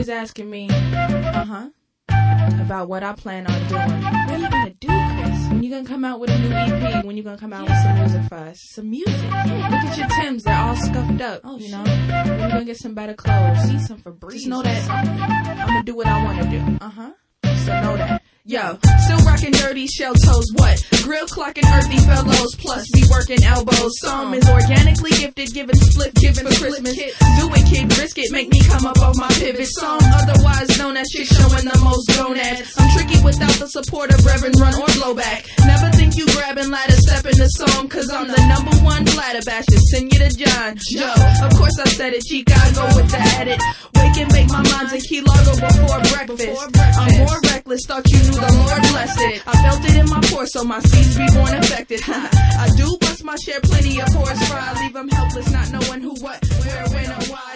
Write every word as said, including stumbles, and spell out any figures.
always asking me, uh-huh, about what I plan on doing. What are you gonna do, Chris? When you gonna come out with a new E P? When you gonna come out with some music for us? Some music? Yeah. Look at your Timbs. They're all scuffed up. Oh, you know? When you gonna get some better clothes? See some Febreze. Just know that I'm gonna do what I wanna do. Uh-huh. So know that. Yo, still rockin' dirty shell toes, what? Grill clocking earthy fellows, plus be working elbows. Some is organically gifted, giving split gifts for Christmas. Do it, kid, risk it, make me come up off my pivot. Some otherwise known as chicks showing the most gonads. I'm tricky without the support of Reverend Run or Blowback. Never think you grabbing ladder, step in the song, cause I'm the number one bladder basher. Send you to John. Joe, of course I said it, Chicago with the edit. Wake and make my mind's a key logo before breakfast. I'm more reckless, thought you knew the Lord blessed it. I felt it in my pores, so my seeds be born infected. I do bust my share, plenty of horse fry. Leave them helpless, not knowing who, what, where, when, or why.